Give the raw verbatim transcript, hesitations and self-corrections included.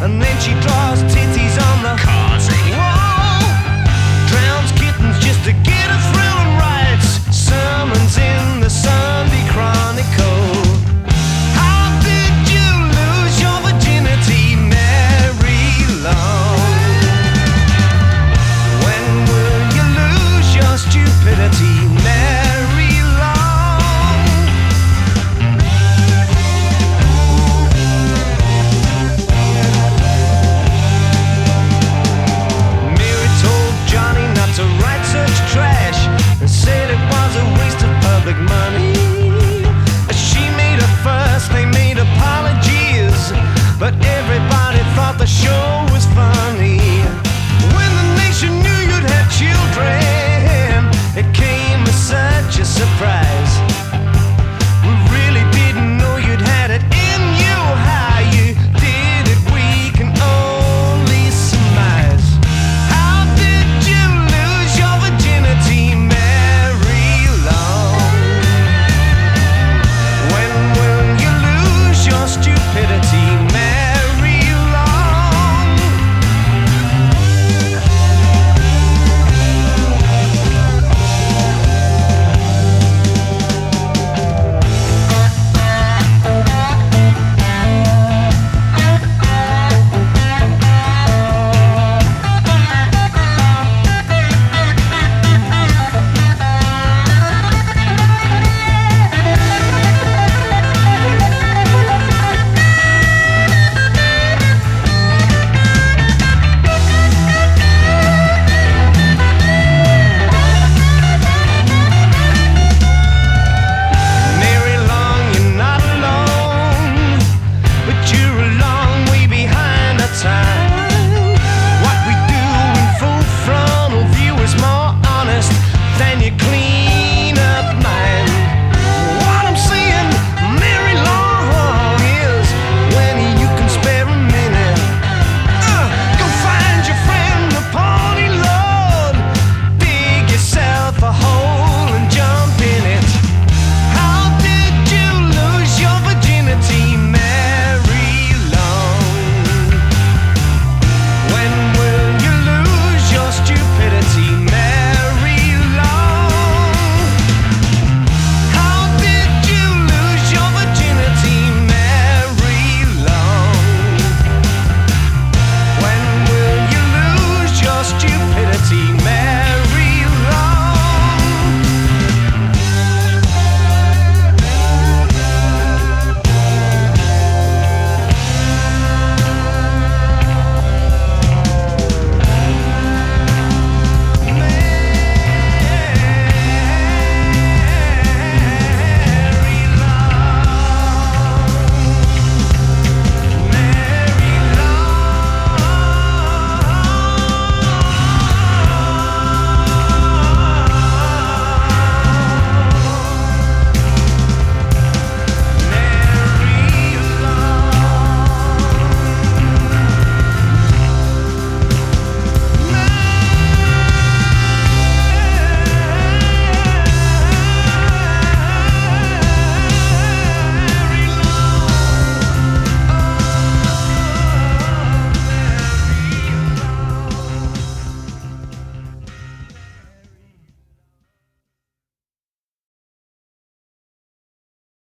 and then she draws titties on the wall. Drowns kittens just to get her through and writes sermons in the Sunday Chronicle. How did you lose your virginity, Mary Long? When will you lose your stupidity, Mary Long? Mary told Johnny not to write such trash and said it was a waste of public money. She made a fuss, they made apologies, but